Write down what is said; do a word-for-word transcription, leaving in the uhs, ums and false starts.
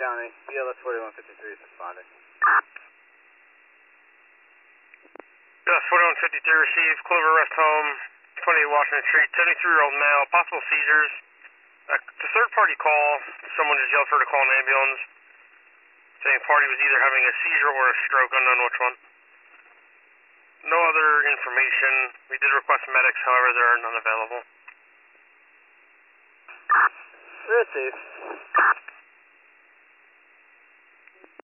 County, B L S forty-one fifty-three is responding. B L S forty-one fifty-three received, Clover Rest Home, twenty-eight Washington Street, seventy-three-year-old male, possible seizures. Uh, the third-party call, someone just yelled for her to call an ambulance, saying the party was either having a seizure or a stroke, unknown which one. No other information. We did request medics, however, there are none available. Receive.